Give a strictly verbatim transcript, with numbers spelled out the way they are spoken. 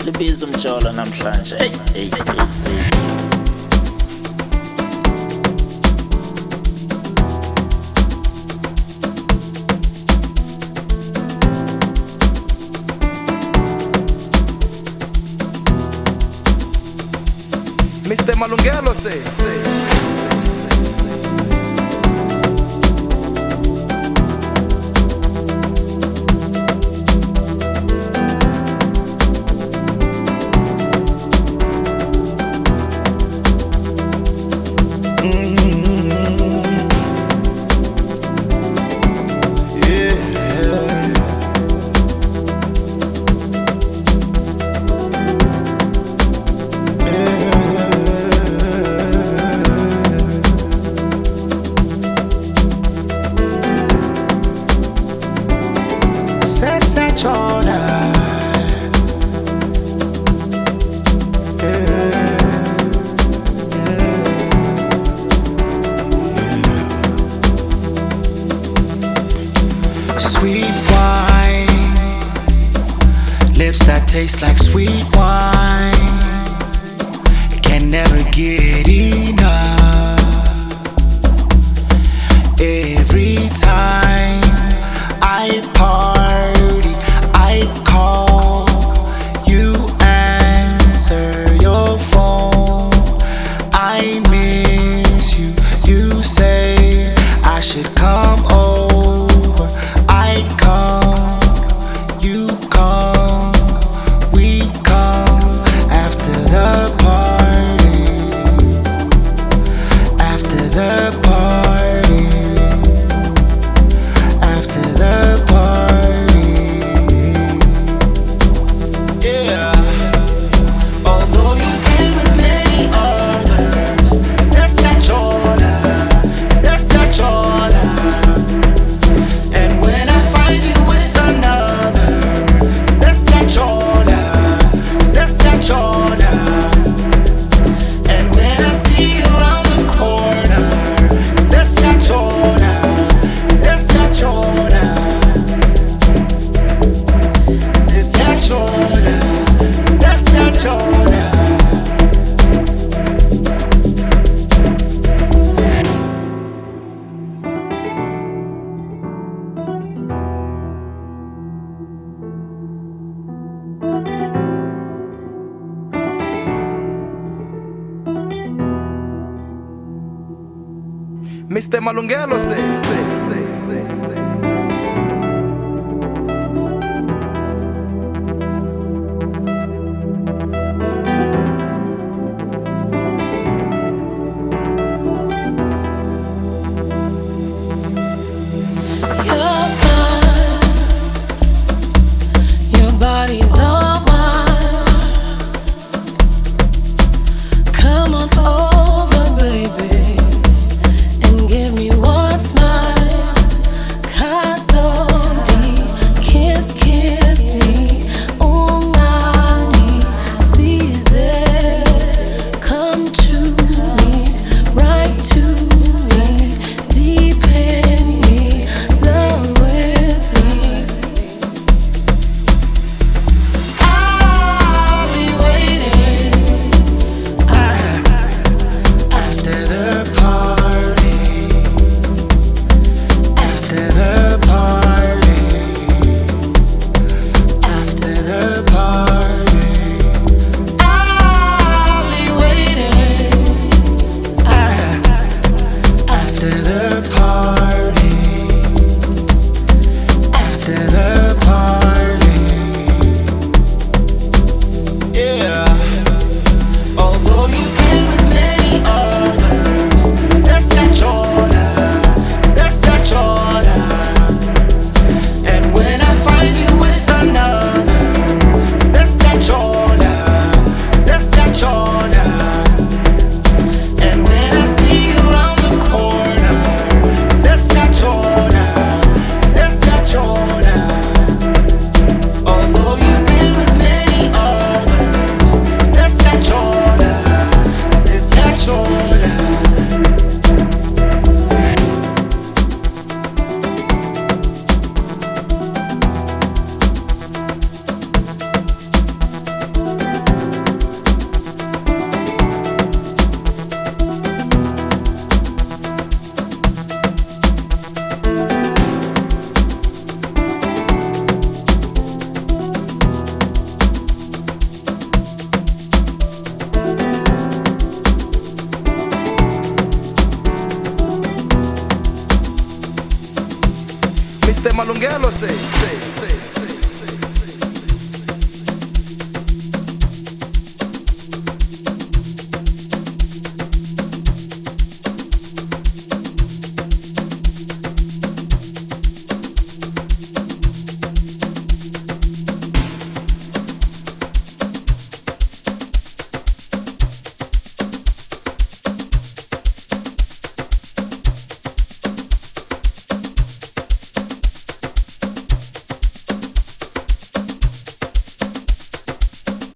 libiza umjolo namhlanje. Hey, hey, hey, hey. mister Malungelo say, say. Sweet wine, lips that taste like sweet wine, can never get enough. Every time I party, I call, you answer your phone. I miss you, you say I should come over. I come, you come, we come after the party, after the party, after the party. Yeah. Although you've been with many others, Sessa Chola, Sessa Chola. mister Malungelo say, say, say, say, say. You're mine, your body's all mine. Come on over, baby, give me what's mine. Malungelo say, say.